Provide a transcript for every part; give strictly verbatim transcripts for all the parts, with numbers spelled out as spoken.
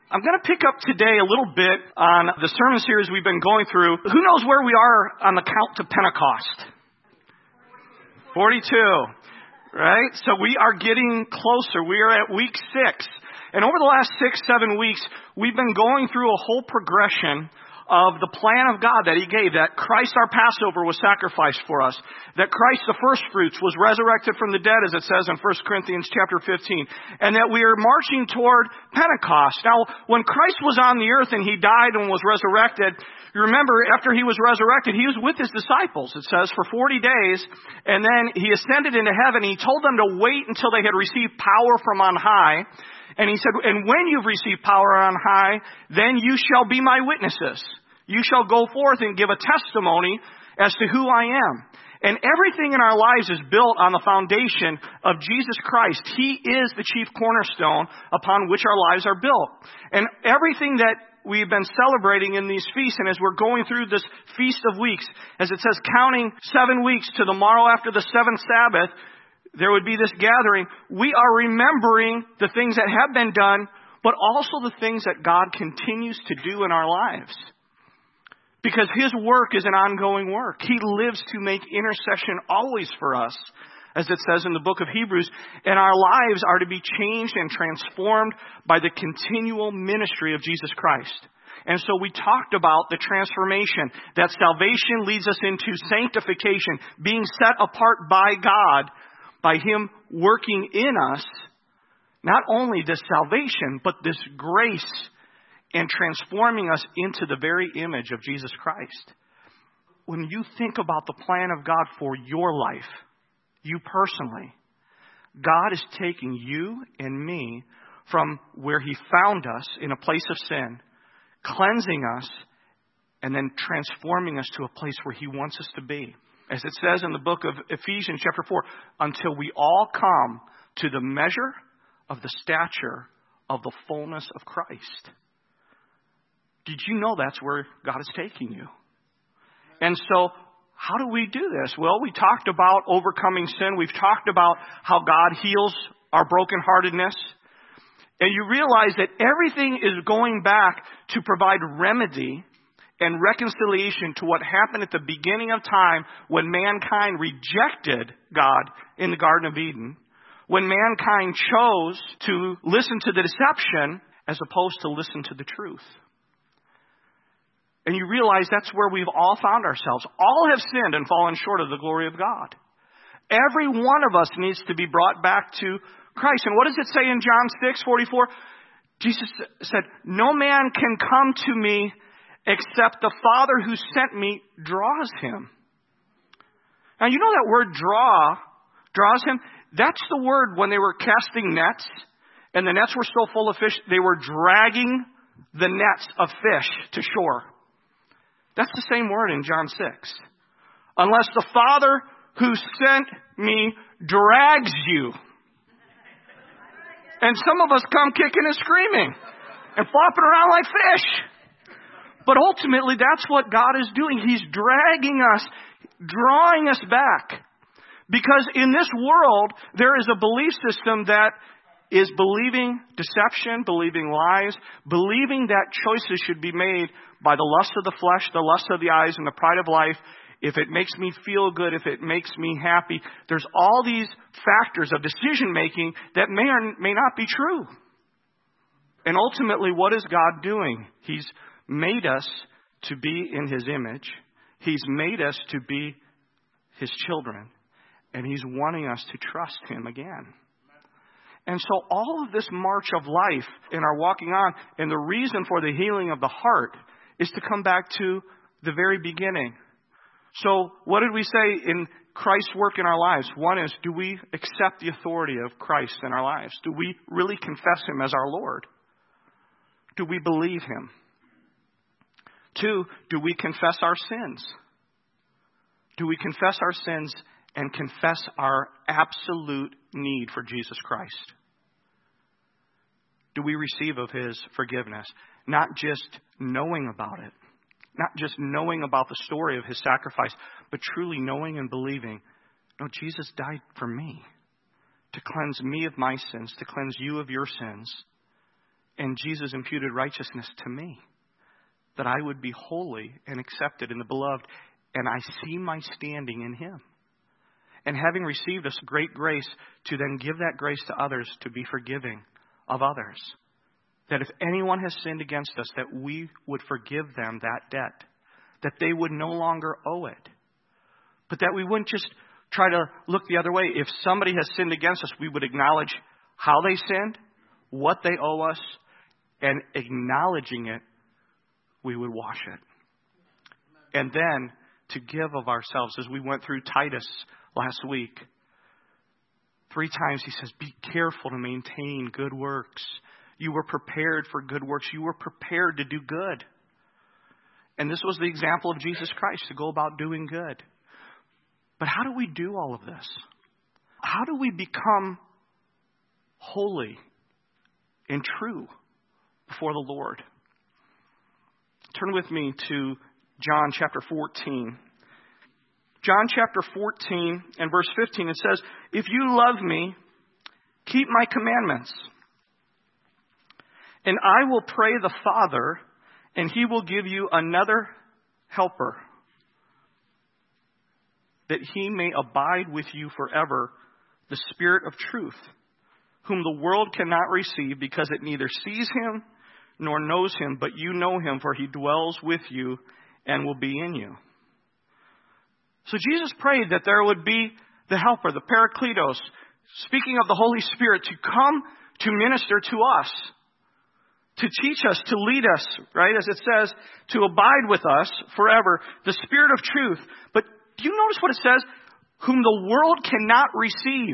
I'm going to pick up today a little bit on the sermon series we've been going through. Who knows where we are on the count to Pentecost? forty-two, right? So we are getting closer. We are at week six. And over the last six, seven weeks, we've been going through a whole progression of the plan of God that He gave, that Christ our Passover was sacrificed for us, that Christ the first fruits was resurrected from the dead, as it says in First Corinthians chapter fifteen, and that we are marching toward Pentecost. Now, when Christ was on the earth and He died and was resurrected, you remember after He was resurrected, He was with His disciples, it says, for forty days, and then He ascended into heaven. He told them to wait until they had received power from on high. And He said, and when you've received power on high, then you shall be my witnesses. You shall go forth and give a testimony as to who I am. And everything in our lives is built on the foundation of Jesus Christ. He is the chief cornerstone upon which our lives are built. And everything that we've been celebrating in these feasts, and as we're going through this Feast of Weeks, as it says, counting seven weeks to the morrow after the seventh Sabbath, there would be this gathering. We are remembering the things that have been done, but also the things that God continues to do in our lives. Because His work is an ongoing work. He lives to make intercession always for us, as it says in the book of Hebrews. And our lives are to be changed and transformed by the continual ministry of Jesus Christ. And so we talked about the transformation, that salvation leads us into sanctification, being set apart by God, by Him working in us, not only this salvation, but this grace and transforming us into the very image of Jesus Christ. When you think about the plan of God for your life, you personally, God is taking you and me from where He found us in a place of sin, cleansing us, and then transforming us to a place where He wants us to be. As it says in the book of Ephesians chapter four, until we all come to the measure of the stature of the fullness of Christ. Did you know that's where God is taking you? And so, how do we do this? Well, we talked about overcoming sin. We've talked about how God heals our brokenheartedness. And you realize that everything is going back to provide remedy and reconciliation to what happened at the beginning of time when mankind rejected God in the Garden of Eden, when mankind chose to listen to the deception as opposed to listen to the truth. And you realize that's where we've all found ourselves. All have sinned and fallen short of the glory of God. Every one of us needs to be brought back to Christ. And what does it say in John six forty-four? Jesus said, no man can come to me except the Father who sent me draws him. Now, you know that word draw, draws him? That's the word when they were casting nets, and the nets were so full of fish, they were dragging the nets of fish to shore. That's the same word in John six. Unless the Father who sent me drags you. And some of us come kicking and screaming and flopping around like fish. But ultimately, that's what God is doing. He's dragging us, drawing us back. Because in this world, there is a belief system that is believing deception, believing lies, believing that choices should be made by the lust of the flesh, the lust of the eyes, and the pride of life. If it makes me feel good, if it makes me happy, there's all these factors of decision making that may or may not be true. And ultimately, what is God doing? He's made us to be in His image. He's made us to be His children. And He's wanting us to trust Him again. And so all of this march of life in our walking on, and the reason for the healing of the heart is to come back to the very beginning. So what did we say in Christ's work in our lives? One is, do we accept the authority of Christ in our lives? Do we really confess Him as our Lord? Do we believe Him? Two, do we confess our sins? Do we confess our sins and confess our absolute need for Jesus Christ? Do we receive of His forgiveness? Not just knowing about it. Not just knowing about the story of His sacrifice, but truly knowing and believing, no, Jesus died for me. To cleanse me of my sins, to cleanse you of your sins. And Jesus imputed righteousness to me, that I would be holy and accepted in the beloved. And I see my standing in him. And having received this great grace, to then give that grace to others, to be forgiving of others. That if anyone has sinned against us, that we would forgive them that debt. That they would no longer owe it. But that we wouldn't just try to look the other way. If somebody has sinned against us, we would acknowledge how they sinned, what they owe us, and acknowledging it, we would wash it. And then to give of ourselves, as we went through Titus last week. Three times he says, be careful to maintain good works. You were prepared for good works. You were prepared to do good. And this was the example of Jesus Christ, to go about doing good. But how do we do all of this? How do we become holy and true before the Lord? Turn with me to John chapter fourteen. John chapter fourteen and verse fifteen, it says, if you love me, keep my commandments. And I will pray the Father, and he will give you another helper, that he may abide with you forever, the Spirit of truth, whom the world cannot receive, because it neither sees him nor knows him, but you know him, for he dwells with you and will be in you. So Jesus prayed that there would be the helper, the Parakletos, speaking of the Holy Spirit, to come to minister to us, to teach us, to lead us, right? As it says, to abide with us forever, the Spirit of truth. But do you notice what it says? Whom the world cannot receive.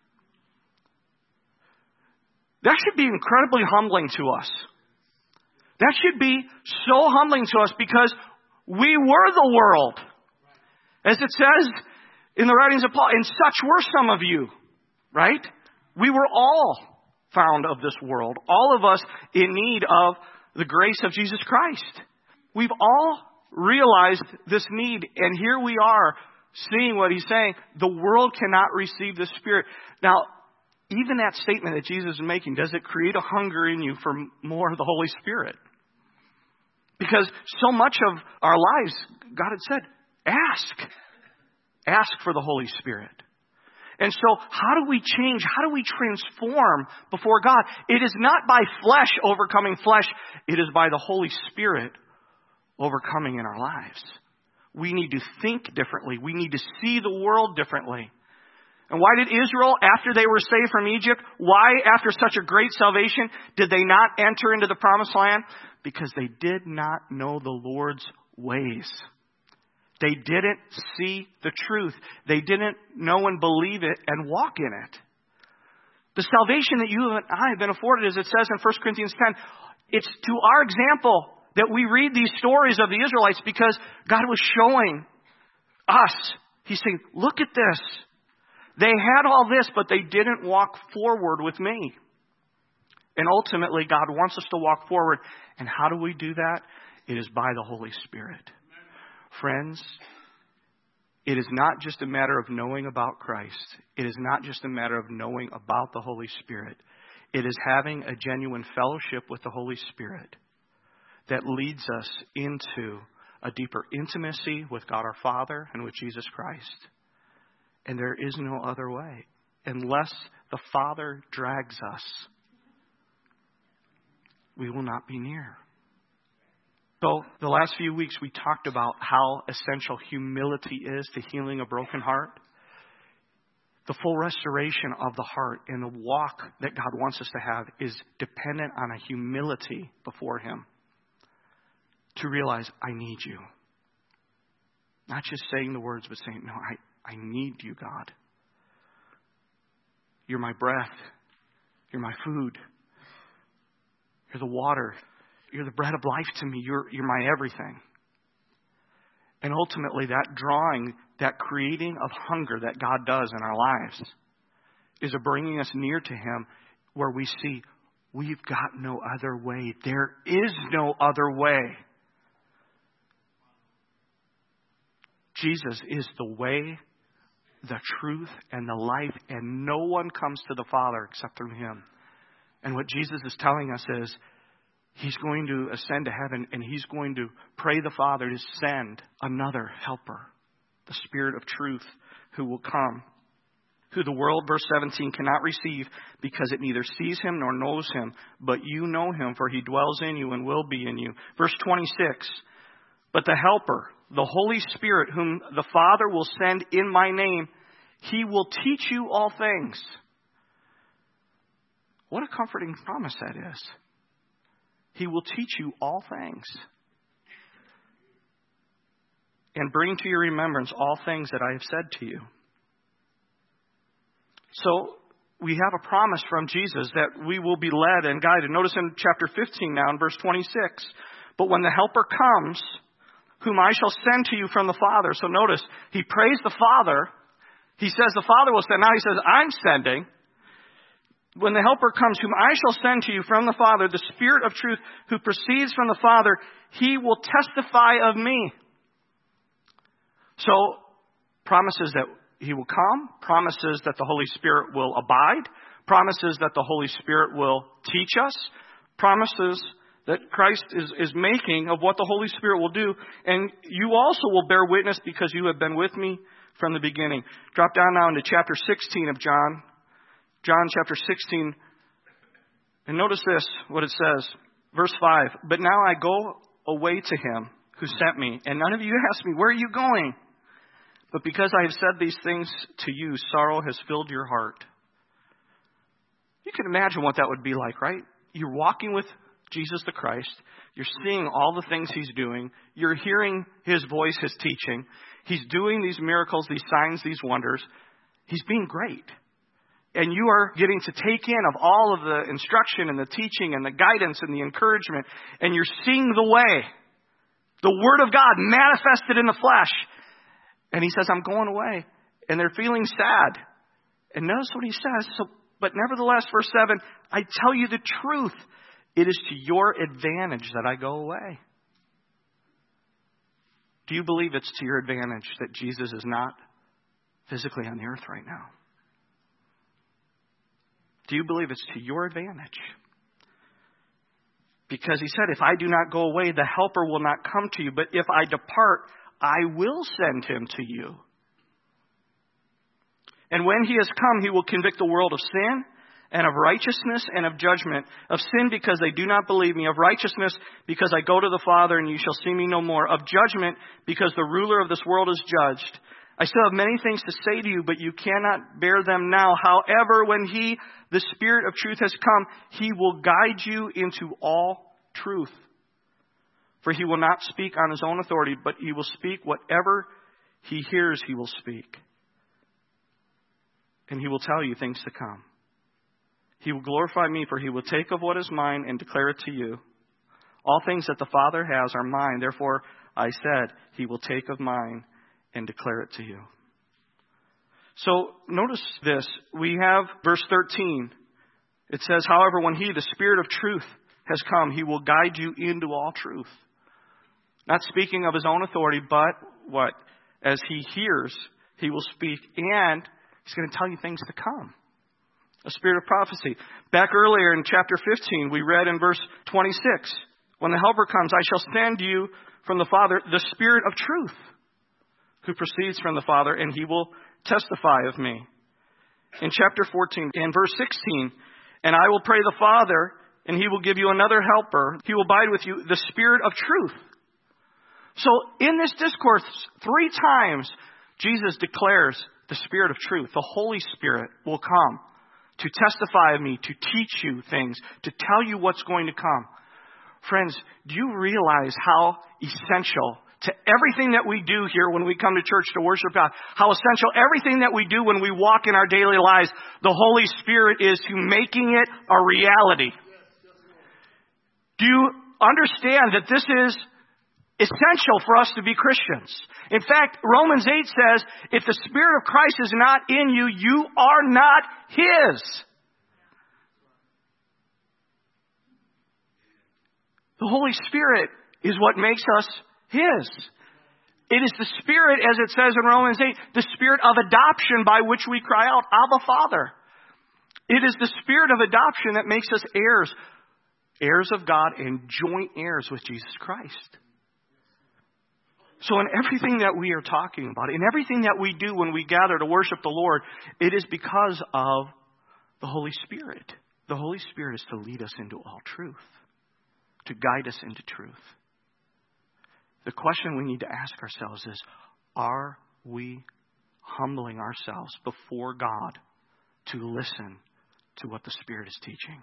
That should be incredibly humbling to us. That should be so humbling to us, because we were the world. As it says in the writings of Paul, and such were some of you, right? We were all found of this world. All of us in need of the grace of Jesus Christ. We've all realized this need, and here we are seeing what he's saying. The world cannot receive the Spirit. Now, even that statement that Jesus is making, does it create a hunger in you for more of the Holy Spirit? Because so much of our lives, God had said, ask. Ask for the Holy Spirit. And so how do we change? How do we transform before God? It is not by flesh overcoming flesh. It is by the Holy Spirit overcoming in our lives. We need to think differently. We need to see the world differently. And why did Israel, after they were saved from Egypt, why, after such a great salvation, did they not enter into the promised land? Because they did not know the Lord's ways. They didn't see the truth. They didn't know and believe it and walk in it. The salvation that you and I have been afforded, as it says in First Corinthians ten, it's to our example that we read these stories of the Israelites, because God was showing us. He's saying, look at this. They had all this, but they didn't walk forward with me. And ultimately, God wants us to walk forward. And how do we do that? It is by the Holy Spirit. Friends, it is not just a matter of knowing about Christ. It is not just a matter of knowing about the Holy Spirit. It is having a genuine fellowship with the Holy Spirit that leads us into a deeper intimacy with God our Father and with Jesus Christ. And there is no other way. Unless the Father drags us, we will not be near. So the last few weeks we talked about how essential humility is to healing a broken heart. The full restoration of the heart and the walk that God wants us to have is dependent on a humility before Him. To realize, I need you. Not just saying the words, but saying, no, I, I need you, God. You're my breath. You're my food. You're the water. You're the bread of life to me. You're, you're my everything. And ultimately, that drawing, that creating of hunger that God does in our lives is a bringing us near to Him where we see we've got no other way. There is no other way. Jesus is the way, the truth, and the life, and no one comes to the Father except through Him. And what Jesus is telling us is, He's going to ascend to heaven, and He's going to pray the Father to send another helper, the Spirit of truth, who will come, who the world, verse seventeen, cannot receive because it neither sees Him nor knows Him. But you know Him, for He dwells in you and will be in you. Verse twenty-six, but the Helper, the Holy Spirit, whom the Father will send in my name, He will teach you all things. What a comforting promise that is. He will teach you all things. And bring to your remembrance all things that I have said to you. So we have a promise from Jesus that we will be led and guided. Notice in chapter fifteen now in verse twenty-six. But when the Helper comes, whom I shall send to you from the Father. So notice, He prays the Father. He says the Father will send. Now He says, I'm sending. When the Helper comes, whom I shall send to you from the Father, the Spirit of truth who proceeds from the Father, He will testify of me. So, promises that He will come, promises that the Holy Spirit will abide, promises that the Holy Spirit will teach us, promises that Christ is, is making of what the Holy Spirit will do. And you also will bear witness because you have been with me from the beginning. Drop down now into chapter sixteen of John. John chapter sixteen. And notice this, what it says. Verse five. But now I go away to Him who sent me. And none of you ask me, where are you going? But because I have said these things to you, sorrow has filled your heart. You can imagine what that would be like, right? You're walking with Jesus the Christ. You're seeing all the things He's doing. You're hearing His voice, His teaching. He's doing these miracles, these signs, these wonders. He's being great. And you are getting to take in of all of the instruction and the teaching and the guidance and the encouragement. And you're seeing the way. The Word of God manifested in the flesh. And He says, I'm going away. And they're feeling sad. And notice what He says. So, but nevertheless, verse seven, I tell you the truth. It is to your advantage that I go away. Do you believe it's to your advantage that Jesus is not physically on the earth right now? Do you believe it's to your advantage? Because He said, if I do not go away, the Helper will not come to you. But if I depart, I will send Him to you. And when He has come, He will convict the world of sin and of righteousness and of judgment. Of sin because they do not believe me. Of righteousness because I go to the Father and you shall see me no more. Of judgment because the ruler of this world is judged. I still have many things to say to you, but you cannot bear them now. However, when He, the Spirit of truth, has come, He will guide you into all truth. For He will not speak on His own authority, but He will speak whatever He hears, He will speak. And He will tell you things to come. He will glorify me, for He will take of what is mine and declare it to you. All things that the Father has are mine. Therefore, I said, He will take of mine and declare it to you. So notice this. We have verse thirteen. It says, however, when He, the Spirit of truth, has come, He will guide you into all truth. Not speaking of His own authority, but what? As He hears, He will speak, and He's going to tell you things to come. A spirit of prophecy. Back earlier in chapter fifteen, we read in verse twenty-six, when the Helper comes, I shall send you from the Father the Spirit of truth, who proceeds from the Father, and He will testify of me. In chapter fourteen, and verse sixteen, and I will pray the Father, and He will give you another helper. He will abide with you, the Spirit of truth. So in this discourse, three times, Jesus declares the Spirit of truth, the Holy Spirit, will come to testify of me, to teach you things, to tell you what's going to come. Friends, do you realize how essential to everything that we do here when we come to church to worship God, how essential everything that we do when we walk in our daily lives, the Holy Spirit is to making it a reality? Do you understand that this is essential for us to be Christians? In fact, Romans eight says, if the Spirit of Christ is not in you, you are not His. The Holy Spirit is what makes us His. It is the Spirit, as it says in Romans eight, the Spirit of adoption by which we cry out, Abba, Father. It is the Spirit of adoption that makes us heirs. heirs of God and joint heirs with Jesus Christ. So in everything that we are talking about, in everything that we do when we gather to worship the Lord, it is because of the Holy Spirit. The Holy Spirit is to lead us into all truth, to guide us into truth. The question we need to ask ourselves is, are we humbling ourselves before God to listen to what the Spirit is teaching?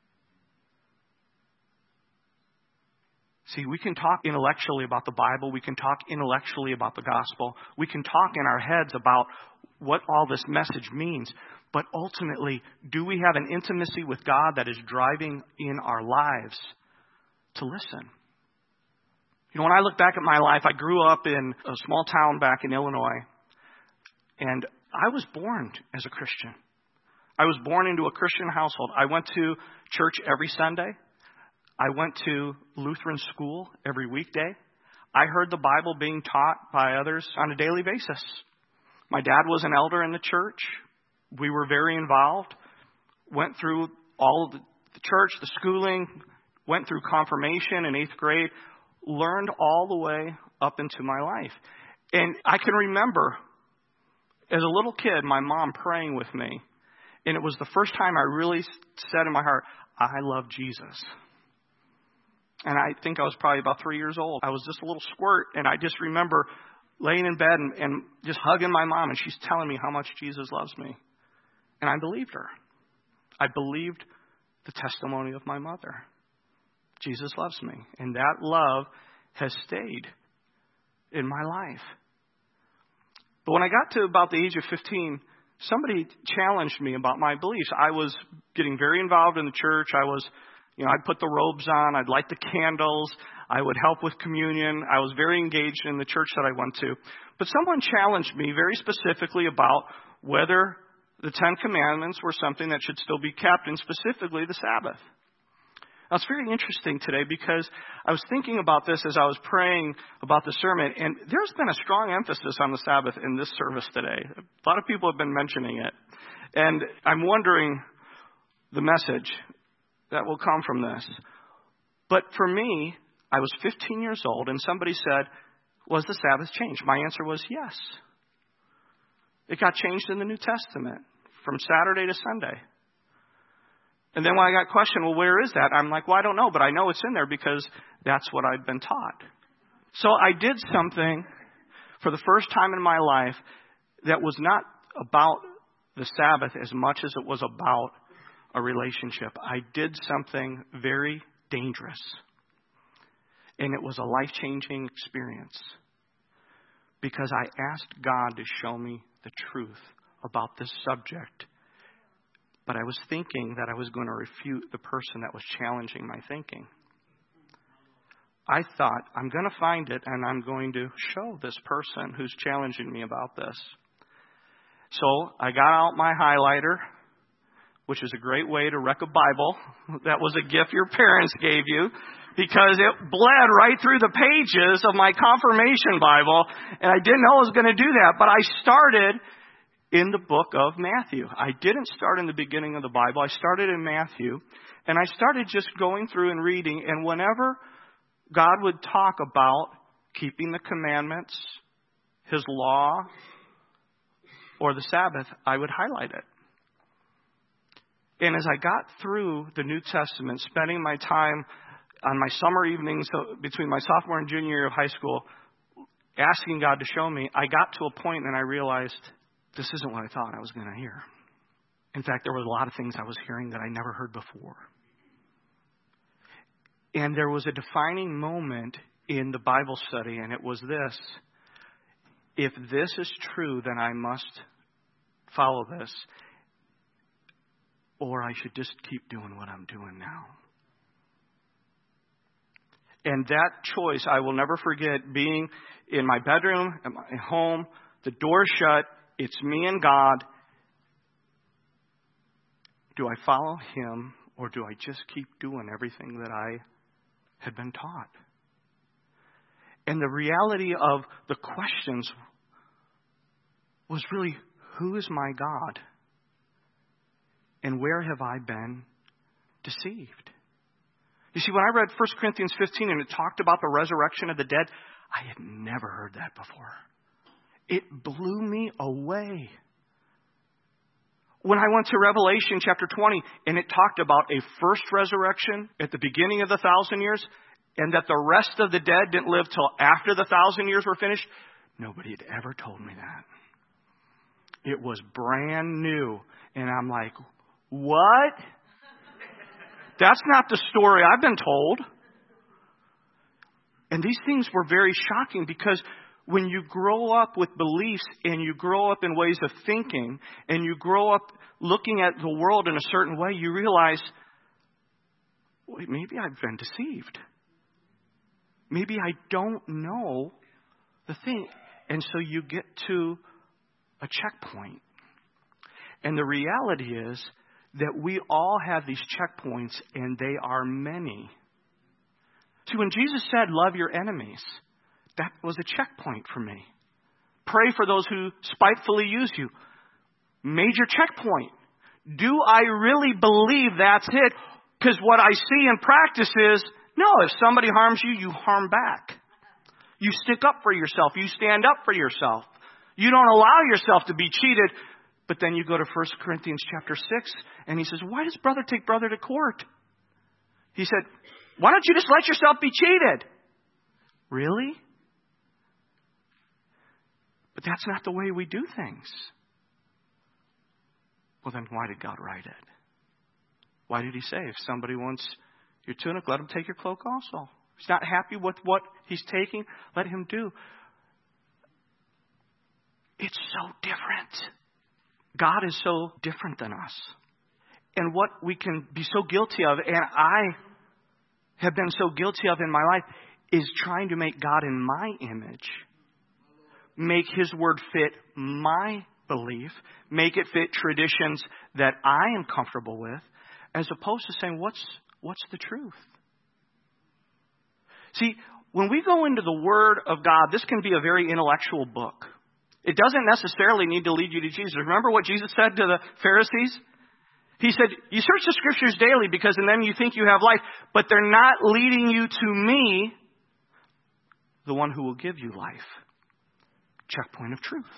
See, we can talk intellectually about the Bible. We can talk intellectually about the gospel. We can talk in our heads about what all this message means. But ultimately, do we have an intimacy with God that is driving in our lives to listen? You know, when I look back at my life, I grew up in a small town back in Illinois. And I was born as a Christian. I was born into a Christian household. I went to church every Sunday. I went to Lutheran school every weekday. I heard the Bible being taught by others on a daily basis. My dad was an elder in the church. We were very involved. Went through all of the, the church, the schooling, went through confirmation in eighth grade, learned all the way up into my life. And I can remember, as a little kid, my mom praying with me. And it was the first time I really said in my heart, I love Jesus. And I think I was probably about three years old. I was just a little squirt, and I just remember laying in bed and, and just hugging my mom, and she's telling me how much Jesus loves me. And I believed her. I believed the testimony of my mother. Jesus loves me. And that love has stayed in my life. But when I got to about the age of fifteen, somebody challenged me about my beliefs. I was getting very involved in the church. I was You know, I'd put the robes on. I'd light the candles. I would help with communion. I was very engaged in the church that I went to. But someone challenged me very specifically about whether the Ten Commandments were something that should still be kept, and specifically the Sabbath. Now, it's very interesting today because I was thinking about this as I was praying about the sermon, and there's been a strong emphasis on the Sabbath in this service today. A lot of people have been mentioning it. And I'm wondering the message that will come from this. But for me, I was fifteen years old, and somebody said, was the Sabbath changed? My answer was yes. It got changed in the New Testament from Saturday to Sunday. And then when I got questioned, well, where is that? I'm like, well, I don't know, but I know it's in there because that's what I've been taught. So I did something for the first time in my life that was not about the Sabbath as much as it was about a relationship. I did something very dangerous. And it was a life-changing experience. Because I asked God to show me the truth about this subject. But I was thinking that I was going to refute the person that was challenging my thinking. I thought, I'm going to find it and I'm going to show this person who's challenging me about this. So I got out my highlighter, which is a great way to wreck a Bible. That was a gift your parents gave you, because it bled right through the pages of my confirmation Bible, and I didn't know I was going to do that. But I started in the book of Matthew. I didn't start in the beginning of the Bible. I started in Matthew, and I started just going through and reading, and whenever God would talk about keeping the commandments, His law, or the Sabbath, I would highlight it. And as I got through the New Testament, spending my time on my summer evenings between my sophomore and junior year of high school, asking God to show me, I got to a point and I realized this isn't what I thought I was going to hear. In fact, there were a lot of things I was hearing that I never heard before. And there was a defining moment in the Bible study, and it was this. If this is true, then I must follow this. Or I should just keep doing what I'm doing now. And that choice, I will never forget, being in my bedroom, at my home, the door shut, it's me and God. Do I follow Him, or do I just keep doing everything that I had been taught? And the reality of the questions was really, who is my God? And where have I been deceived? You see, when I read First Corinthians fifteen and it talked about the resurrection of the dead, I had never heard that before. It blew me away. When I went to Revelation chapter twenty and it talked about a first resurrection at the beginning of the thousand years and that the rest of the dead didn't live till after the thousand years were finished, nobody had ever told me that. It was brand new. And I'm like, what? That's not the story I've been told. And these things were very shocking because when you grow up with beliefs and you grow up in ways of thinking and you grow up looking at the world in a certain way, you realize, wait, maybe I've been deceived. Maybe I don't know the thing. And so you get to a checkpoint. And the reality is that we all have these checkpoints, and they are many. See, when Jesus said, love your enemies, that was a checkpoint for me. Pray for those who spitefully use you. Major checkpoint. Do I really believe that's it? Because what I see in practice is, no, if somebody harms you, you harm back. You stick up for yourself. You stand up for yourself. You don't allow yourself to be cheated. But then you go to First Corinthians chapter six, and he says, why does brother take brother to court? He said, why don't you just let yourself be cheated? Really? But that's not the way we do things. Well, then why did God write it? Why did he say, if somebody wants your tunic, let him take your cloak also? If he's not happy with what he's taking, let him do. It's so different. God is so different than us. And what we can be so guilty of, and I have been so guilty of in my life, is trying to make God in my image, make his word fit my belief, make it fit traditions that I am comfortable with, as opposed to saying, what's, what's the truth? See, when we go into the Word of God, this can be a very intellectual book. It doesn't necessarily need to lead you to Jesus. Remember what Jesus said to the Pharisees? He said, you search the Scriptures daily because in them you think you have life, but they're not leading you to me, the one who will give you life. Checkpoint of truth.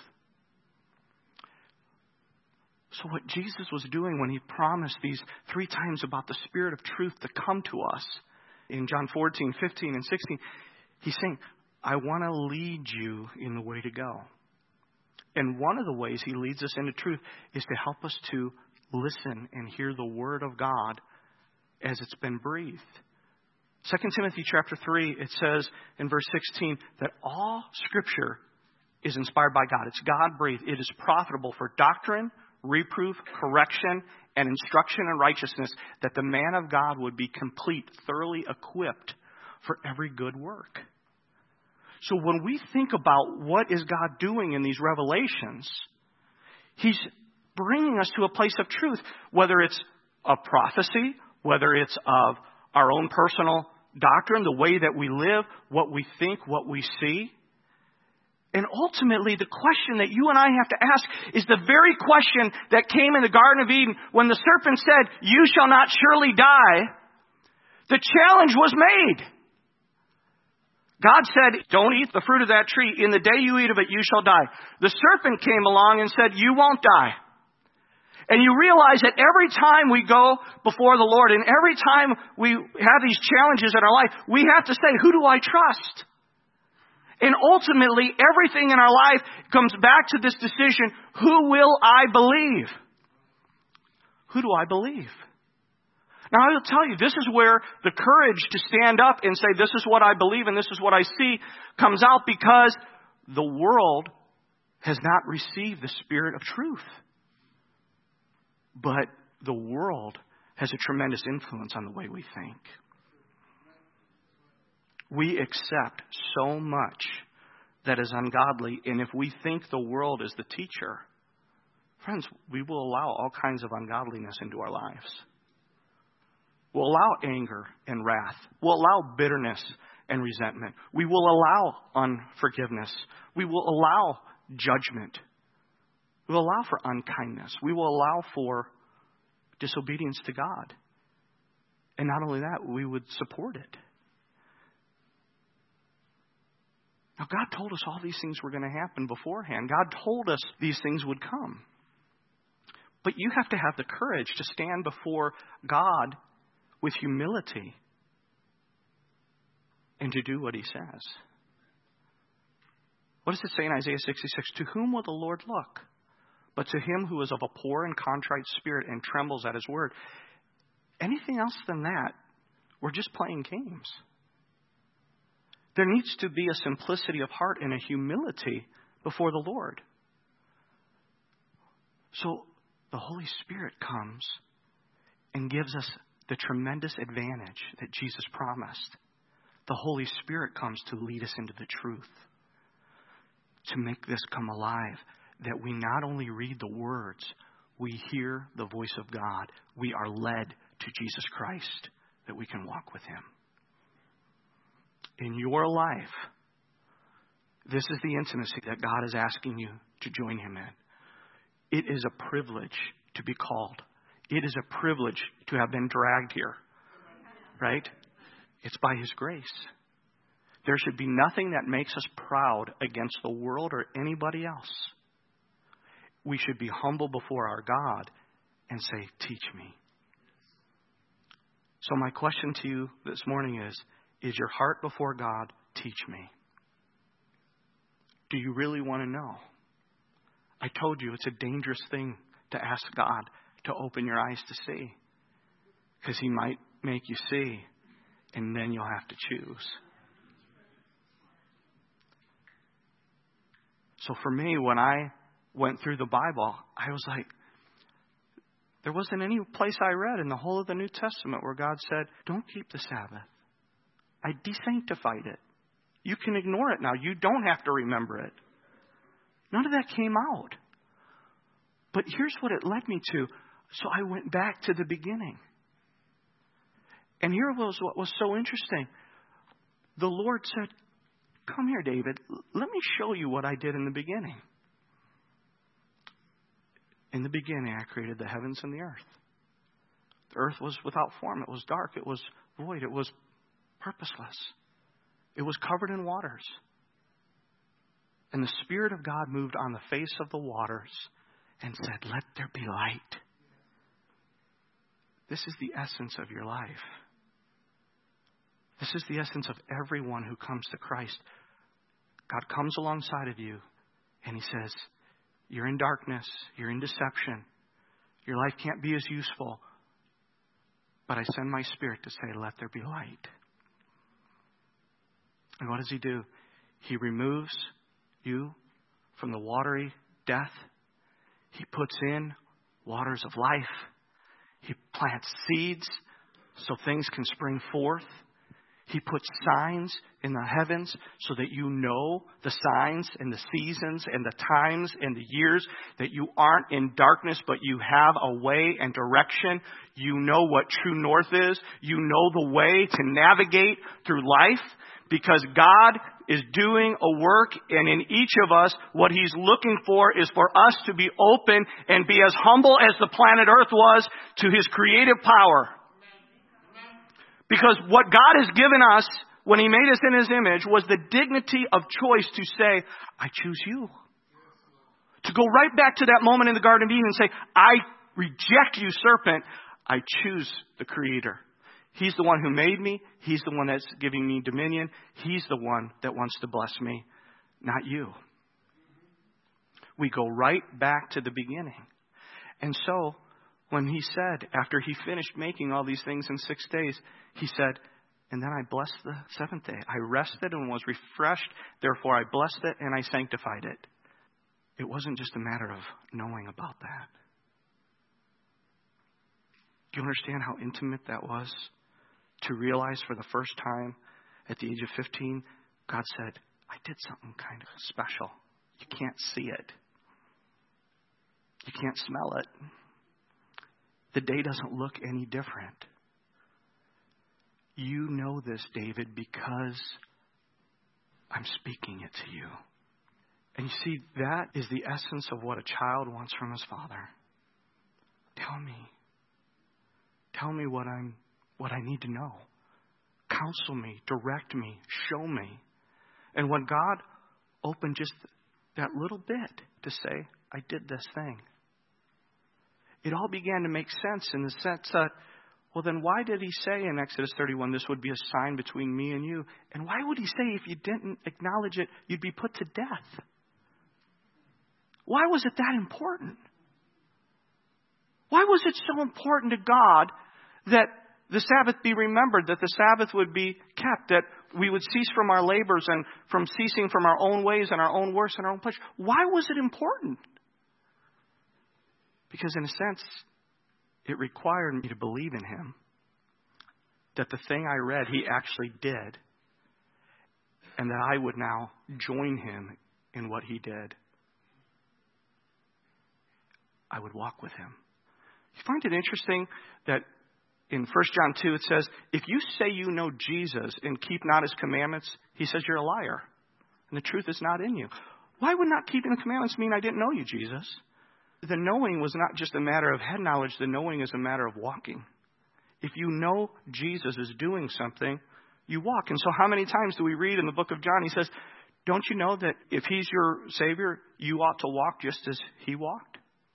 So what Jesus was doing when he promised these three times about the Spirit of truth to come to us in John fourteen, fifteen, and sixteen, he's saying, I want to lead you in the way to go. And one of the ways he leads us into truth is to help us to listen and hear the Word of God as it's been breathed. Second Timothy chapter three, it says in verse sixteen that all Scripture is inspired by God. It's God-breathed. It is profitable for doctrine, reproof, correction, and instruction in righteousness, that the man of God would be complete, thoroughly equipped for every good work. So when we think about what is God doing in these revelations, he's bringing us to a place of truth, whether it's a prophecy, whether it's of our own personal doctrine, the way that we live, what we think, what we see. And ultimately, the question that you and I have to ask is the very question that came in the Garden of Eden when the serpent said, you shall not surely die. The challenge was made. God said, don't eat the fruit of that tree. In the day you eat of it, you shall die. The serpent came along and said, you won't die. And you realize that every time we go before the Lord and every time we have these challenges in our life, we have to say, who do I trust? And ultimately, everything in our life comes back to this decision, who will I believe? Who do I believe? Now, I will tell you, this is where the courage to stand up and say, this is what I believe and this is what I see, comes out because the world has not received the Spirit of truth. But the world has a tremendous influence on the way we think. We accept so much that is ungodly, and if we think the world is the teacher, friends, we will allow all kinds of ungodliness into our lives. We'll allow anger and wrath. We'll allow bitterness and resentment. We will allow unforgiveness. We will allow judgment. We will allow for unkindness. We will allow for disobedience to God. And not only that, we would support it. Now, God told us all these things were going to happen beforehand. God told us these things would come. But you have to have the courage to stand before God with humility and to do what he says. What does it say in Isaiah sixty-six? To whom will the Lord look? But to him who is of a poor and contrite spirit and trembles at his word. Anything else than that, we're just playing games. There needs to be a simplicity of heart and a humility before the Lord. So the Holy Spirit comes and gives us the tremendous advantage that Jesus promised. The Holy Spirit comes to lead us into the truth, to make this come alive, that we not only read the words, we hear the voice of God. We are led to Jesus Christ, that we can walk with him. In your life, this is the intimacy that God is asking you to join him in. It is a privilege to be called. It is a privilege to have been dragged here. Right? It's by his grace. There should be nothing that makes us proud against the world or anybody else. We should be humble before our God and say, teach me. So my question to you this morning is, is your heart before God, teach me? Do you really want to know? I told you it's a dangerous thing to ask God to open your eyes to see. Because he might make you see, and then you'll have to choose. So for me, when I went through the Bible, I was like, there wasn't any place I read in the whole of the New Testament where God said, don't keep the Sabbath. I desanctified it. You can ignore it now. You don't have to remember it. None of that came out. But here's what it led me to. So I went back to the beginning. And here was what was so interesting. The Lord said, come here, David. Let me show you what I did in the beginning. In the beginning, I created the heavens and the earth. The earth was without form. It was dark. It was void. It was purposeless. It was covered in waters. And the Spirit of God moved on the face of the waters and said, let there be light. This is the essence of your life. This is the essence of everyone who comes to Christ. God comes alongside of you and he says, you're in darkness. You're in deception. Your life can't be as useful. But I send my Spirit to say, let there be light. And what does he do? He removes you from the watery death. He puts in waters of life. He plants seeds so things can spring forth. He puts signs in the heavens so that you know the signs and the seasons and the times and the years, that you aren't in darkness, but you have a way and direction. You know what true north is. You know the way to navigate through life, because God is doing a work, and in each of us, what he's looking for is for us to be open and be as humble as the planet Earth was to his creative power. Because what God has given us when he made us in his image was the dignity of choice to say, I choose you. To go right back to that moment in the Garden of Eden and say, I reject you, serpent. I choose the Creator. He's the one who made me. He's the one that's giving me dominion. He's the one that wants to bless me, not you. We go right back to the beginning. And so, when he said, after he finished making all these things in six days, he said, and then I blessed the seventh day. I rested and was refreshed. Therefore, I blessed it and I sanctified it. It wasn't just a matter of knowing about that. Do you understand how intimate that was? To realize for the first time at the age of fifteen, God said, I did something kind of special. You can't see it. You can't smell it. The day doesn't look any different. You know this, David, because I'm speaking it to you. And you see, that is the essence of what a child wants from his father. Tell me. Tell me what I'm what I need to know. Counsel me, direct me, show me. And when God opened just that little bit to say, I did this thing, it all began to make sense in the sense that, well, then why did he say in Exodus thirty-one, this would be a sign between me and you? And why would he say if you didn't acknowledge it, you'd be put to death? Why was it that important? Why was it so important to God that the Sabbath be remembered, that the Sabbath would be kept, that we would cease from our labors and from ceasing from our own ways and our own works and our own pleasure? Why was it important? Because in a sense, it required me to believe in him. That the thing I read, he actually did. And that I would now join him in what he did. I would walk with him. You find it interesting that in First John two it says, if you say you know Jesus and keep not his commandments, he says you're a liar. And the truth is not in you. Why would not keeping the commandments mean I didn't know you, Jesus? The knowing was not just a matter of head knowledge. The knowing is a matter of walking. If you know Jesus is doing something, you walk. And so how many times do we read in the book of John, he says, don't you know that if he's your Savior, you ought to walk just as he walked?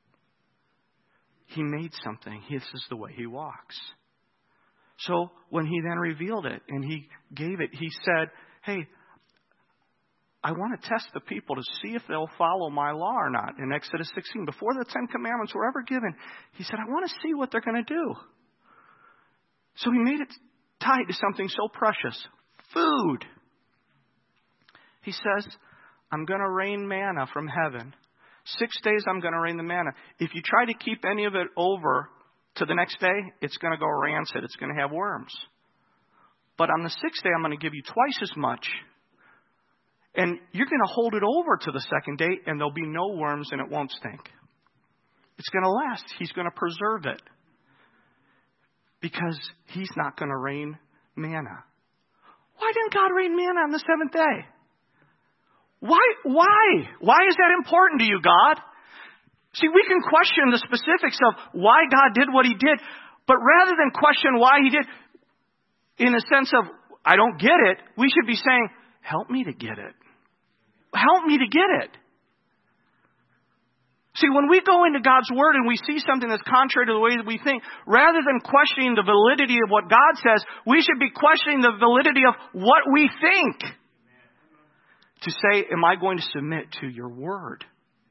He made something. This is the way he walks. So when he then revealed it and he gave it, he said, hey, I want to test the people to see if they'll follow my law or not. In Exodus sixteen, before the Ten Commandments were ever given, he said, I want to see what they're going to do. So he made it tied to something so precious, food. He says, I'm going to rain manna from heaven. Six days I'm going to rain the manna. If you try to keep any of it over to the next day, it's going to go rancid. It's going to have worms. But on the sixth day, I'm going to give you twice as much. And you're going to hold it over to the second day, and there'll be no worms, and it won't stink. It's going to last. He's going to preserve it. Because he's not going to rain manna. Why didn't God rain manna on the seventh day? Why? Why? Why is that important to you, God? See, we can question the specifics of why God did what he did, but rather than question why he did, in a sense of, I don't get it, we should be saying, help me to get it. Help me to get it. See, when we go into God's Word and we see something that's contrary to the way that we think, rather than questioning the validity of what God says, we should be questioning the validity of what we think. To say, am I going to submit to your Word?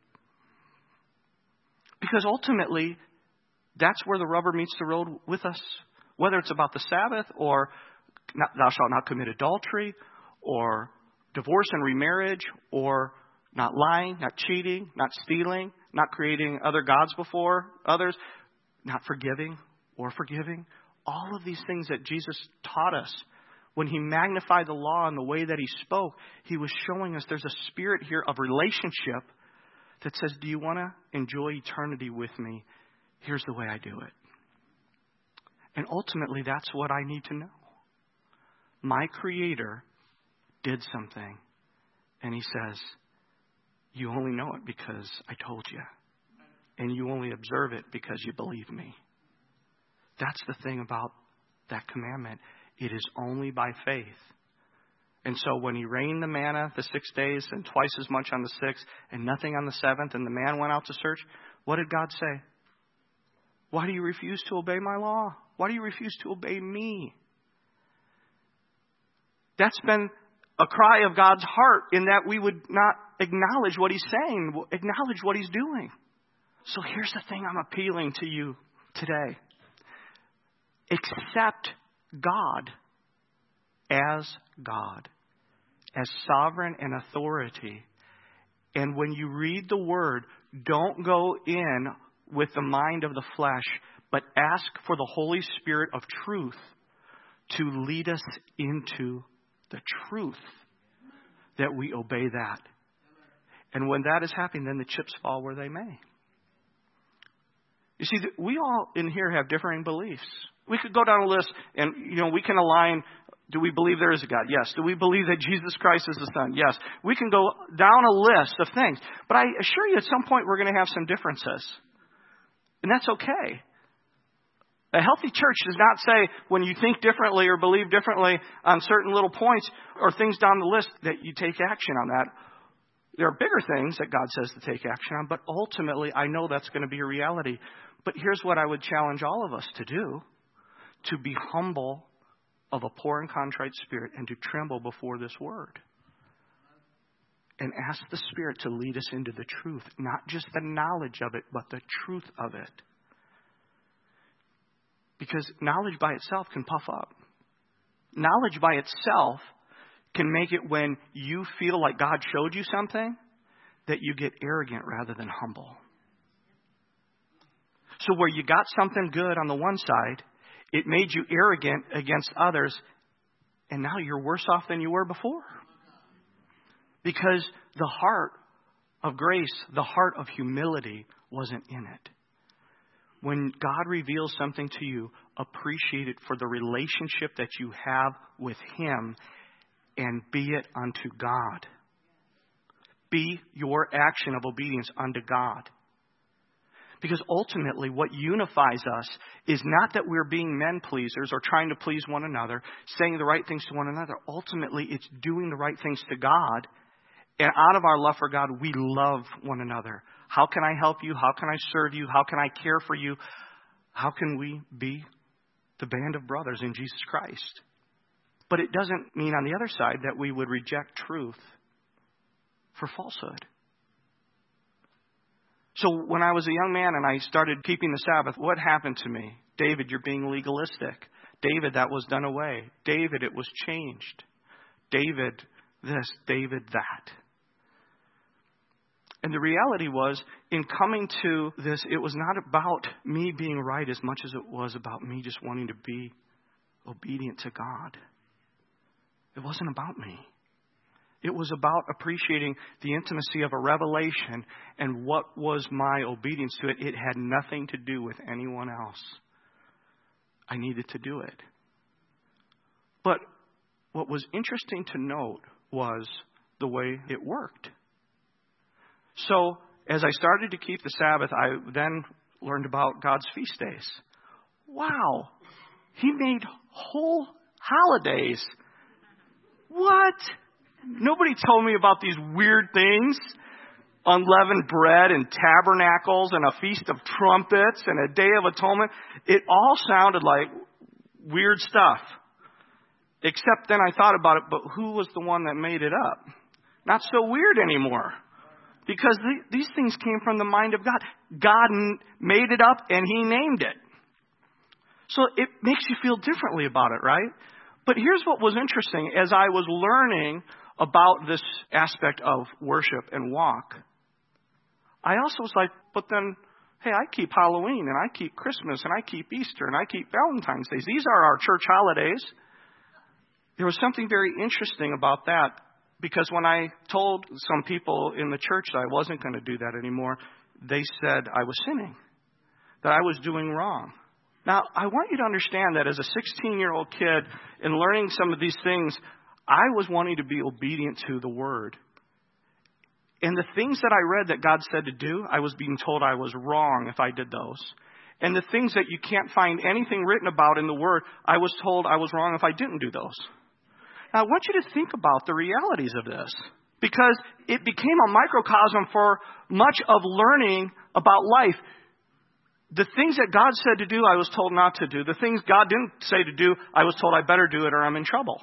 Because ultimately, that's where the rubber meets the road with us. Whether it's about the Sabbath or not, thou shalt not commit adultery or divorce and remarriage or not lying, not cheating, not stealing, not creating other gods before others, not forgiving or forgiving. All of these things that Jesus taught us. When he magnified the law in the way that he spoke, he was showing us there's a spirit here of relationship that says, do you want to enjoy eternity with me? Here's the way I do it. And ultimately, that's what I need to know. My Creator did something. And he says, you only know it because I told you. And you only observe it because you believe me. That's the thing about that commandment. It is only by faith. And so when he rained the manna the six days and twice as much on the sixth and nothing on the seventh and the man went out to search, what did God say? Why do you refuse to obey my law? Why do you refuse to obey me? That's been a cry of God's heart in that we would not acknowledge what he's saying, acknowledge what he's doing. So here's the thing I'm appealing to you today. Accept God as God, as sovereign and authority. And when you read the Word, don't go in with the mind of the flesh, but ask for the Holy Spirit of truth to lead us into the truth, that we obey that. And when that is happening, then the chips fall where they may. You see, we all in here have differing beliefs. We could go down a list and, you know, we can align. Do we believe there is a God? Yes. Do we believe that Jesus Christ is the Son? Yes. We can go down a list of things. But I assure you at some point we're going to have some differences. And that's okay. A healthy church does not say when you think differently or believe differently on certain little points or things down the list that you take action on that. There are bigger things that God says to take action on, but ultimately I know that's going to be a reality. But here's what I would challenge all of us to do: to be humble of a poor and contrite spirit and to tremble before this word. And ask the Spirit to lead us into the truth, not just the knowledge of it, but the truth of it. Because knowledge by itself can puff up. Knowledge by itself can make it when you feel like God showed you something, that you get arrogant rather than humble. So where you got something good on the one side, it made you arrogant against others, and now you're worse off than you were before. Because the heart of grace, the heart of humility wasn't in it. When God reveals something to you, appreciate it for the relationship that you have with Him, and be it unto God. Be your action of obedience unto God. Because ultimately what unifies us is not that we're being men pleasers or trying to please one another, saying the right things to one another. Ultimately, it's doing the right things to God. And out of our love for God, we love one another. How can I help you? How can I serve you? How can I care for you? How can we be the band of brothers in Jesus Christ? But it doesn't mean on the other side that we would reject truth for falsehood. So when I was a young man and I started keeping the Sabbath, what happened to me? David, you're being legalistic. David, that was done away. David, it was changed. David, this. David, that. And the reality was, in coming to this, it was not about me being right as much as it was about me just wanting to be obedient to God. It wasn't about me. It was about appreciating the intimacy of a revelation and what was my obedience to it. It had nothing to do with anyone else. I needed to do it. But what was interesting to note was the way it worked. So as I started to keep the Sabbath, I then learned about God's feast days. Wow. He made whole holidays. What? Nobody told me about these weird things. Unleavened bread and tabernacles and a feast of trumpets and a day of atonement. It all sounded like weird stuff. Except then I thought about it, but who was the one that made it up? Not so weird anymore. Because the, these things came from the mind of God. God n- made it up and He named it. So it makes you feel differently about it, right? But here's what was interesting. As I was learning about this aspect of worship and walk, I also was like, but then, hey, I keep Halloween and I keep Christmas and I keep Easter and I keep Valentine's Day. These are our church holidays. There was something very interesting about that. Because when I told some people in the church that I wasn't going to do that anymore, they said I was sinning, that I was doing wrong. Now, I want you to understand that as a sixteen-year-old kid and learning some of these things, I was wanting to be obedient to the Word. And the things that I read that God said to do, I was being told I was wrong if I did those. And the things that you can't find anything written about in the Word, I was told I was wrong if I didn't do those. Now, I want you to think about the realities of this, because it became a microcosm for much of learning about life. The things that God said to do, I was told not to do. The things God didn't say to do, I was told I better do it or I'm in trouble.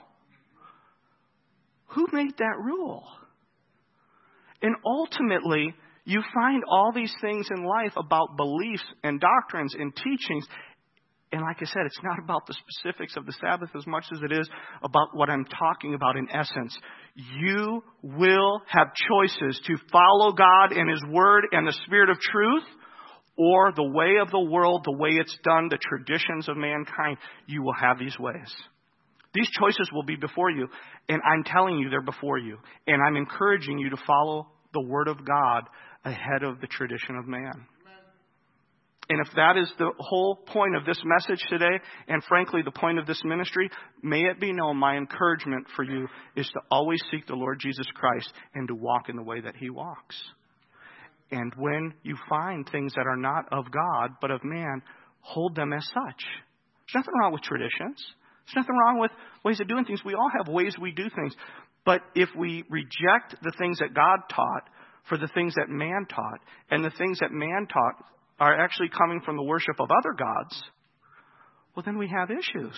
Who made that rule? And ultimately, you find all these things in life about beliefs and doctrines and teachings. And like I said, it's not about the specifics of the Sabbath as much as it is about what I'm talking about in essence. You will have choices to follow God and His Word and the Spirit of truth, or the way of the world, the way it's done, the traditions of mankind. You will have these ways. These choices will be before you. And I'm telling you, they're before you. And I'm encouraging you to follow the Word of God ahead of the tradition of man. And if that is the whole point of this message today, and frankly, the point of this ministry, may it be known, my encouragement for you is to always seek the Lord Jesus Christ and to walk in the way that He walks. And when you find things that are not of God, but of man, hold them as such. There's nothing wrong with traditions. There's nothing wrong with ways of doing things. We all have ways we do things. But if we reject the things that God taught for the things that man taught, and the things that man taught are actually coming from the worship of other gods, well, then we have issues.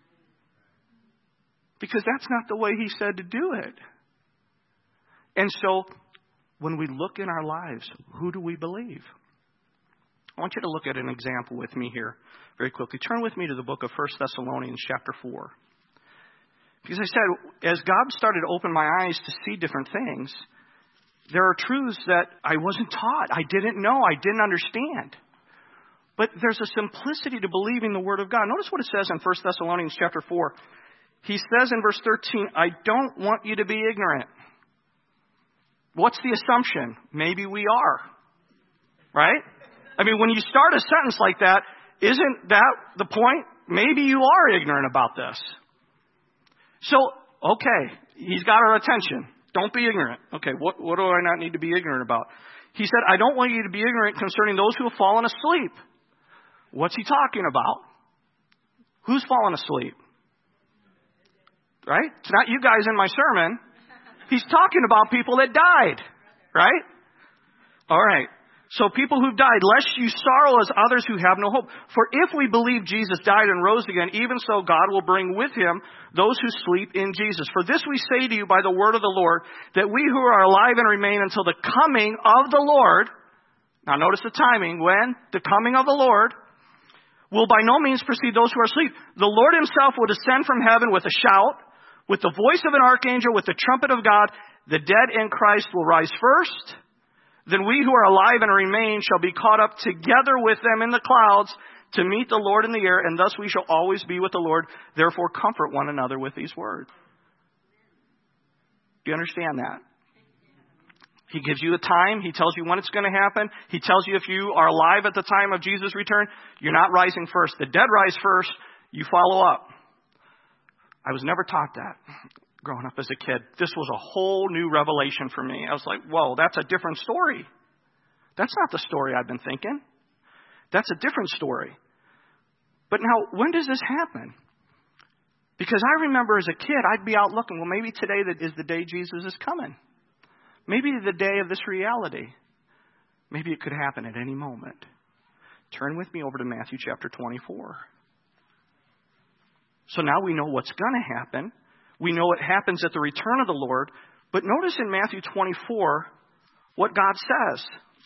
Because that's not the way he said to do it. And so, when we look in our lives, who do we believe? I want you to look at an example with me here very quickly. Turn with me to the book of First Thessalonians chapter four. Because I said, as God started to open my eyes to see different things, there are truths that I wasn't taught. I didn't know. I didn't understand. But there's a simplicity to believing the Word of God. Notice what it says in First Thessalonians chapter four. He says in verse thirteen, I don't want you to be ignorant. What's the assumption? Maybe we are. Right? I mean, when you start a sentence like that, isn't that the point? Maybe you are ignorant about this. So, okay, he's got our attention. Don't be ignorant. Okay, what, what do I not need to be ignorant about? He said, I don't want you to be ignorant concerning those who have fallen asleep. What's he talking about? Who's fallen asleep? Right? It's not you guys in my sermon. He's talking about people that died. Right? All right. So people who've died, lest you sorrow as others who have no hope. For if we believe Jesus died and rose again, even so God will bring with him those who sleep in Jesus. For this we say to you by the word of the Lord, that we who are alive and remain until the coming of the Lord, now notice the timing, when? The coming of the Lord, will by no means precede those who are asleep. The Lord himself will descend from heaven with a shout, with the voice of an archangel, with the trumpet of God. The dead in Christ will rise first. Then we who are alive and remain shall be caught up together with them in the clouds to meet the Lord in the air, and thus we shall always be with the Lord. Therefore comfort one another with these words. Do you understand that? He gives you a time. He tells you when it's going to happen. He tells you if you are alive at the time of Jesus' return, you're not rising first. The dead rise first. You follow up. I was never taught that growing up as a kid. This was a whole new revelation for me. I was like, whoa, that's a different story. That's not the story I've been thinking. That's a different story. But now, when does this happen? Because I remember as a kid, I'd be out looking, well, maybe today is the day Jesus is coming. Maybe the day of this reality. Maybe it could happen at any moment. Turn with me over to Matthew chapter twenty-four. So now we know what's going to happen. We know it happens at the return of the Lord. But notice in Matthew twenty-four what God says.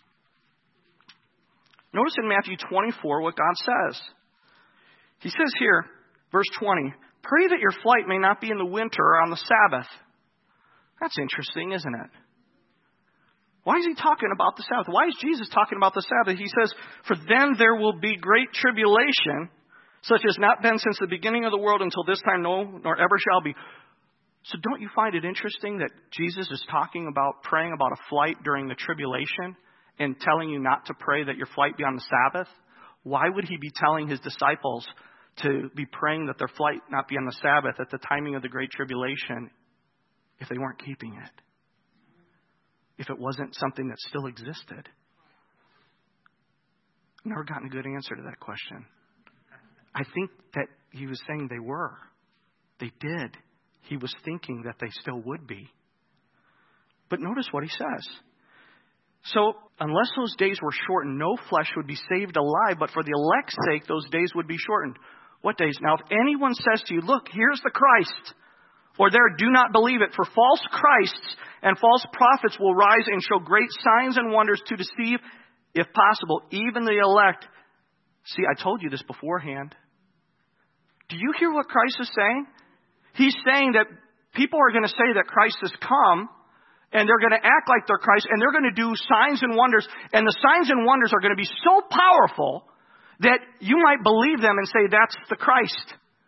Notice in Matthew twenty-four what God says. He says here, verse twenty, pray that your flight may not be in the winter or on the Sabbath. That's interesting, isn't it? Why is he talking about the Sabbath? Why is Jesus talking about the Sabbath? He says, for then there will be great tribulation, such as not been since the beginning of the world until this time, no, nor ever shall be. So don't you find it interesting that Jesus is talking about praying about a flight during the tribulation and telling you not to pray that your flight be on the Sabbath? Why would he be telling his disciples to be praying that their flight not be on the Sabbath at the timing of the great tribulation if they weren't keeping it? If it wasn't something that still existed? I've never gotten a good answer to that question. I think that he was saying they were. They did. He was thinking that they still would be. But notice what he says. So, unless those days were shortened, no flesh would be saved alive, but for the elect's sake, those days would be shortened. What days? Now, if anyone says to you, look, here's the Christ, or there, do not believe it, for false Christs and false prophets will rise and show great signs and wonders to deceive, if possible, even the elect. See, I told you this beforehand. Do you hear what Christ is saying? He's saying that people are going to say that Christ has come, and they're going to act like they're Christ, and they're going to do signs and wonders, and the signs and wonders are going to be so powerful that you might believe them and say, that's the Christ.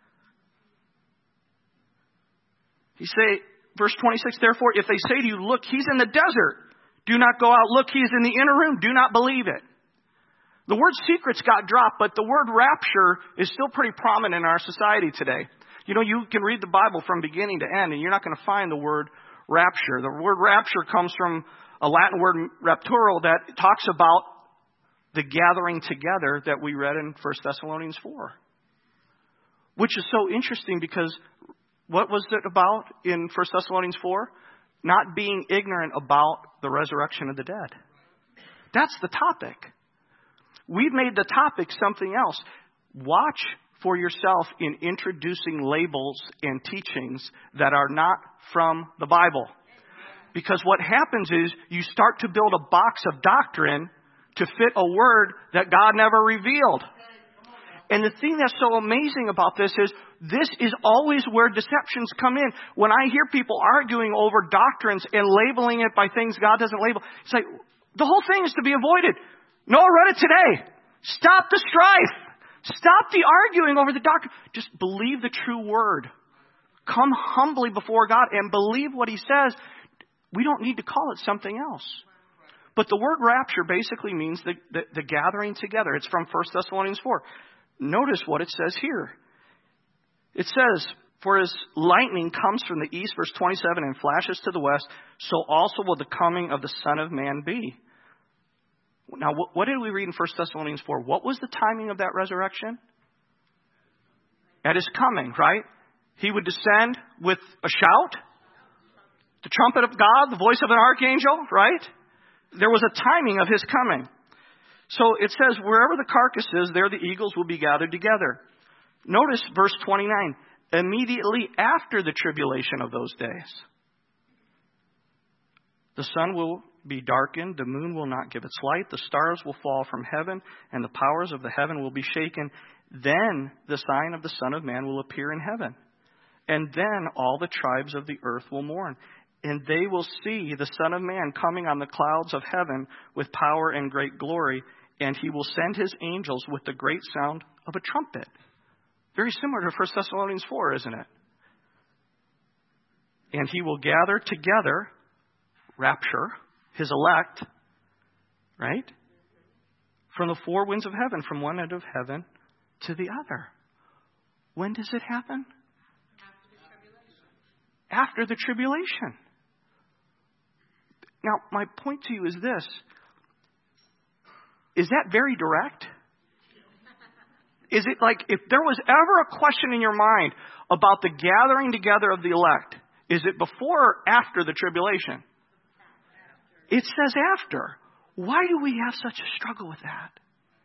He say, verse twenty-six, therefore, if they say to you, look, he's in the desert, do not go out. Look, he's in the inner room, do not believe it. The word secrets got dropped, but the word rapture is still pretty prominent in our society today. You know, you can read the Bible from beginning to end, and you're not going to find the word rapture. The word rapture comes from a Latin word rapturo that talks about the gathering together that we read in First Thessalonians four. Which is so interesting because what was it about in First Thessalonians four? Not being ignorant about the resurrection of the dead. That's the topic. We've made the topic something else. Watch for yourself in introducing labels and teachings that are not from the Bible. Because what happens is you start to build a box of doctrine to fit a word that God never revealed. And the thing that's so amazing about this is this is always where deceptions come in. When I hear people arguing over doctrines and labeling it by things God doesn't label, it's like the whole thing is to be avoided. Noah read it today. Stop the strife. Stop the arguing over the doctrine. Just believe the true word. Come humbly before God and believe what He says. We don't need to call it something else. But the word rapture basically means the, the, the gathering together. It's from First Thessalonians four. Notice what it says here. It says, for as lightning comes from the east, verse twenty-seven, and flashes to the west, so also will the coming of the Son of Man be. Now, what did we read in First Thessalonians four? What was the timing of that resurrection? At His coming, right? He would descend with a shout, the trumpet of God, the voice of an archangel, right? There was a timing of His coming. So it says, wherever the carcass is, there the eagles will be gathered together. Notice verse twenty-nine. Immediately after the tribulation of those days, the sun will be darkened, the moon will not give its light, the stars will fall from heaven, and the powers of the heaven will be shaken. Then the sign of the Son of Man will appear in heaven. And then all the tribes of the earth will mourn. And they will see the Son of Man coming on the clouds of heaven with power and great glory. And He will send His angels with the great sound of a trumpet. Very similar to First Thessalonians four, isn't it? And He will gather together, rapture, His elect, right? From the four winds of heaven, from one end of heaven to the other. When does it happen? After the tribulation. Now, my point to you is this. Is that very direct? Is it like, if there was ever a question in your mind about the gathering together of the elect, is it before or after the tribulation? It says after. Why do we have such a struggle with that?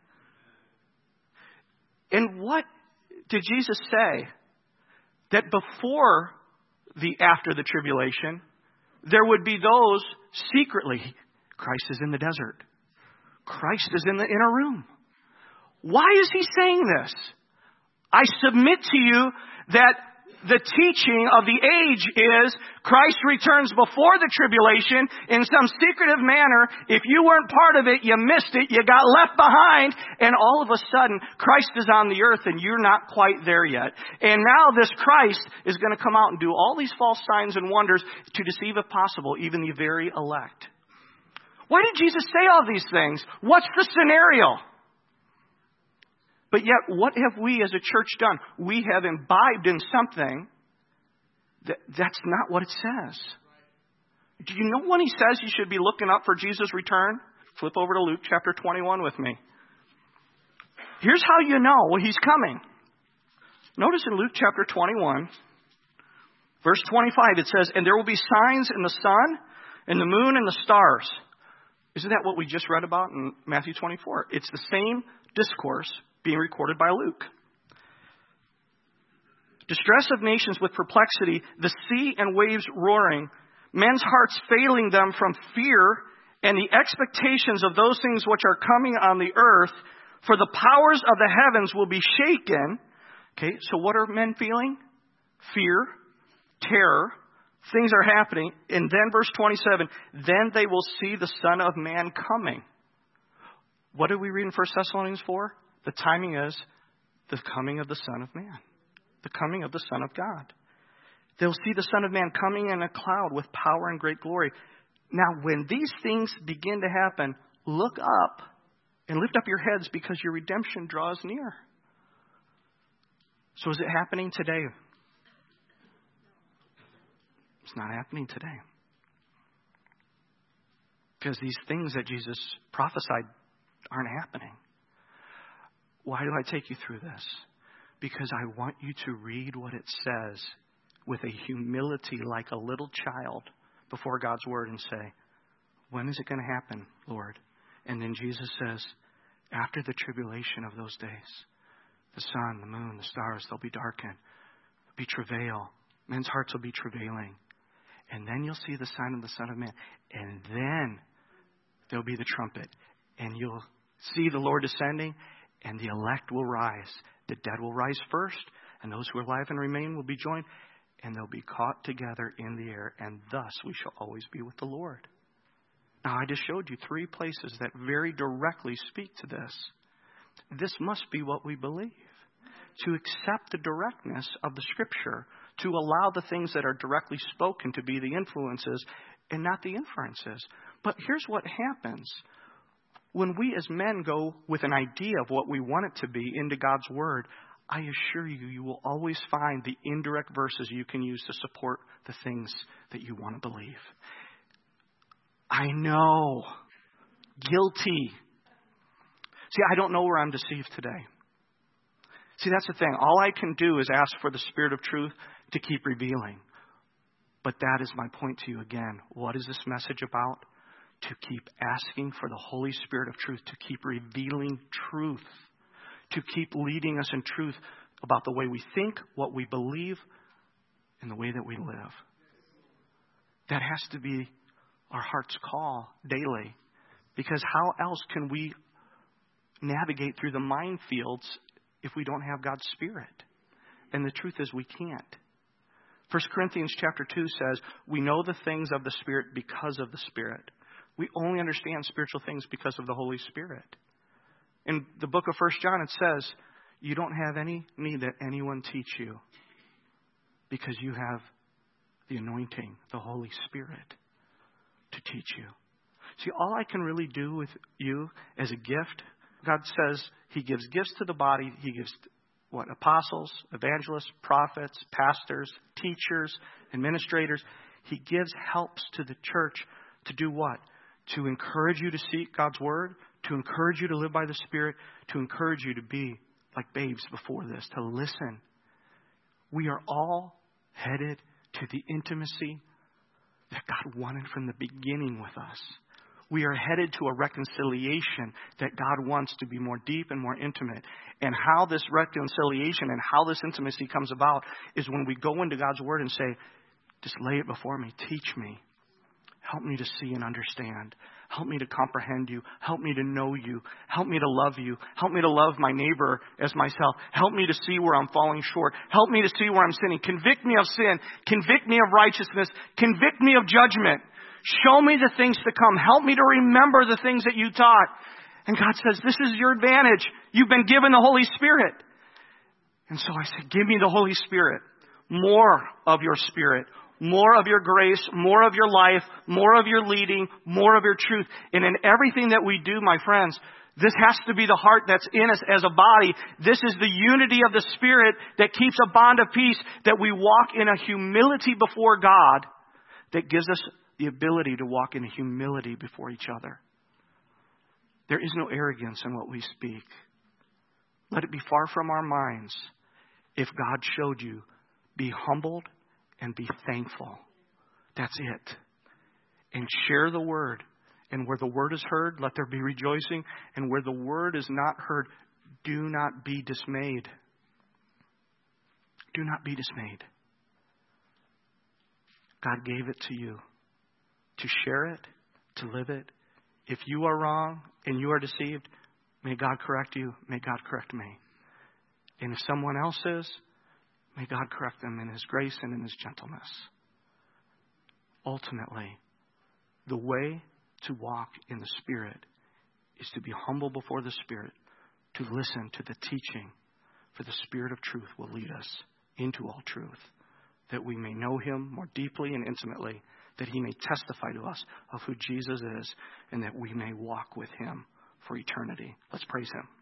And what did Jesus say? That before the after the tribulation, there would be those secretly. Christ is in the desert. Christ is in the inner room. Why is He saying this? I submit to you that the teaching of the age is Christ returns before the tribulation in some secretive manner. If you weren't part of it, you missed it, you got left behind, and all of a sudden Christ is on the earth and you're not quite there yet. And now this Christ is going to come out and do all these false signs and wonders to deceive, if possible, even the very elect. Why did Jesus say all these things? What's the scenario? But yet, what have we as a church done? We have imbibed in something that that's not what it says. Do you know when He says you should be looking up for Jesus' return? Flip over to Luke chapter twenty-one with me. Here's how you know He's coming. Notice in Luke chapter twenty-one, verse twenty-five, it says, and there will be signs in the sun, and the moon, and the stars. Isn't that what we just read about in Matthew twenty-four? It's the same discourse being recorded by Luke. Distress of nations with perplexity, the sea and waves roaring, men's hearts failing them from fear and the expectations of those things which are coming on the earth, for the powers of the heavens will be shaken. Okay, so what are men feeling? Fear, terror, things are happening. And then verse twenty-seven, then they will see the Son of Man coming. What did we read in First Thessalonians four? The timing is the coming of the Son of Man. The coming of the Son of God. They'll see the Son of Man coming in a cloud with power and great glory. Now, when these things begin to happen, look up and lift up your heads because your redemption draws near. So is it happening today? It's not happening today. Because these things that Jesus prophesied aren't happening. Why do I take you through this? Because I want you to read what it says with a humility like a little child before God's word and say, when is it going to happen, Lord? And then Jesus says, after the tribulation of those days, the sun, the moon, the stars, they'll be darkened. Be travail. Men's hearts will be travailing. And then you'll see the sign of the Son of Man. And then there'll be the trumpet. And you'll see the Lord descending, and the elect will rise. The dead will rise first, and those who are alive and remain will be joined, and they'll be caught together in the air, and thus we shall always be with the Lord. Now, I just showed you three places that very directly speak to this. This must be what we believe. To accept the directness of the Scripture, to allow the things that are directly spoken to be the influences and not the inferences. But here's what happens. When we as men go with an idea of what we want it to be into God's Word, I assure you, you will always find the indirect verses you can use to support the things that you want to believe. I know. Guilty. See, I don't know where I'm deceived today. See, that's the thing. All I can do is ask for the Spirit of truth to keep revealing. But that is my point to you again. What is this message about? To keep asking for the Holy Spirit of truth to keep revealing truth. To keep leading us in truth about the way we think, what we believe, and the way that we live. That has to be our heart's call daily. Because how else can we navigate through the minefields if we don't have God's Spirit? And the truth is we can't. First Corinthians chapter two says, we know the things of the Spirit because of the Spirit. We only understand spiritual things because of the Holy Spirit. In the book of First John, it says, you don't have any need that anyone teach you because you have the anointing, the Holy Spirit, to teach you. See, all I can really do with you as a gift, God says He gives gifts to the body. He gives, what, apostles, evangelists, prophets, pastors, teachers, administrators. He gives helps to the church to do what? To encourage you to seek God's Word, to encourage you to live by the Spirit, to encourage you to be like babes before this, to listen. We are all headed to the intimacy that God wanted from the beginning with us. We are headed to a reconciliation that God wants to be more deep and more intimate. And how this reconciliation and how this intimacy comes about is when we go into God's Word and say, just lay it before me. Teach me. Help me to see and understand. Help me to comprehend you. Help me to know you. Help me to love you. Help me to love my neighbor as myself. Help me to see where I'm falling short. Help me to see where I'm sinning. Convict me of sin. Convict me of righteousness. Convict me of judgment. Show me the things to come. Help me to remember the things that you taught. And God says, this is your advantage. You've been given the Holy Spirit. And so I said, give me the Holy Spirit. More of your Spirit. More of your grace, more of your life, more of your leading, more of your truth. And in everything that we do, my friends, this has to be the heart that's in us as a body. This is the unity of the Spirit that keeps a bond of peace, that we walk in a humility before God that gives us the ability to walk in humility before each other. There is no arrogance in what we speak. Let it be far from our minds. If God showed you, be humbled and be thankful. That's it. And share the Word. And where the Word is heard, let there be rejoicing. And where the Word is not heard, do not be dismayed. Do not be dismayed. God gave it to you to share it, to live it. If you are wrong and you are deceived, may God correct you. May God correct me. And if someone else is, may God correct them in His grace and in His gentleness. Ultimately, the way to walk in the Spirit is to be humble before the Spirit, to listen to the teaching, for the Spirit of truth will lead us into all truth, that we may know Him more deeply and intimately, that He may testify to us of who Jesus is, and that we may walk with Him for eternity. Let's praise Him.